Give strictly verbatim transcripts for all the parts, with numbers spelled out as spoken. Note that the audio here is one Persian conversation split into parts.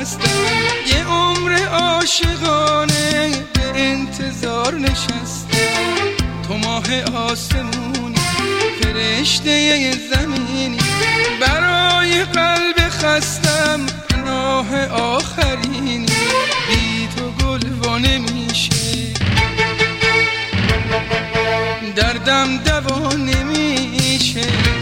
هستم، یه عمر عاشقانه به انتظار نشستم. تو ماه آسمونی، فرشته زمینی، برای قلب خستم پناه آخرینی. بی تو گل وا نمیشه، دردم دوا نمیشه.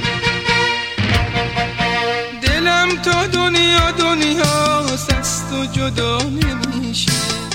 دلم تا دنیا دنیاست، از تو جدا نمیشه.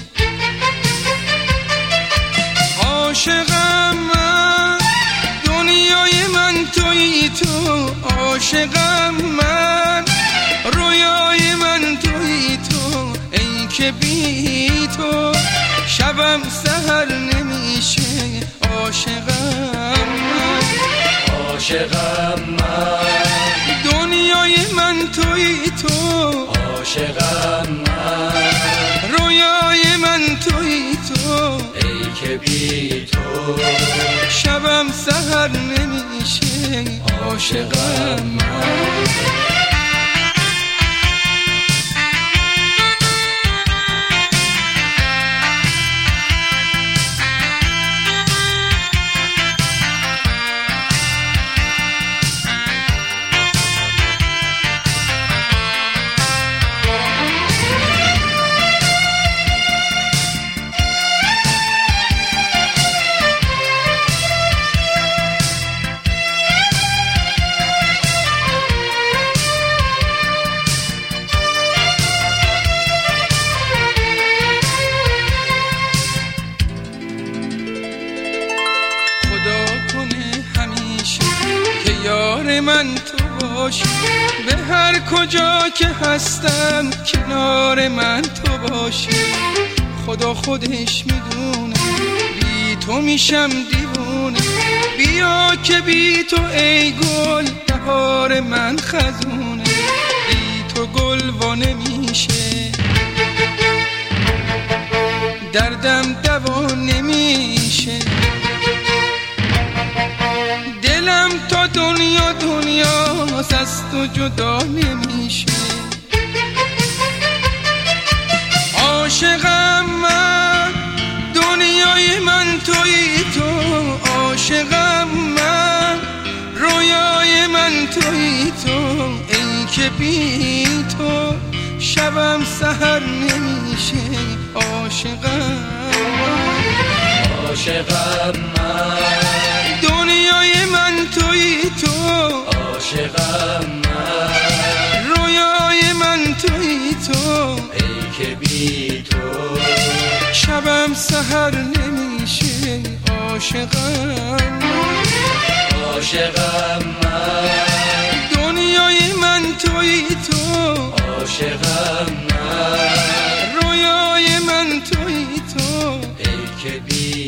عاشقم من، دنیای من تویی تو. عاشقم من، رویای من تویی تو. ای که بی تو شبم سحر نمیشه. عاشقم من، عاشقم من، دنیای من تویی تو. عاشقم من، رویای من تویی تو. ای که بی تو شبم سحر نمیشه. عاشقم من. یار من تو باشی، به هر کجا که هستم کنار من تو باشی. خدا خودش میدونه بی تو میشم دیوونه. بیا که بی تو ای گل بهار من خزونه. بی تو گل وا نمیشه، دردم دوا نمیشه. دلم تا دنیا دنیاست، از تو جدا نمیشه. عاشقم من، دنیای من تویی تو. عاشقم من، رویای من تویی تو. ای که بی تو شبم سحر نمیشه. عاشقم من، عاشقم من، دنیای من تویی تو. عاشقم من، رویای من تویی تو. ای که بی تو شبم سحر نمیشه. عاشقم من، عاشقم من، دنیای من تویی تو. عاشقم من، رویای من تویی تو. ای که بی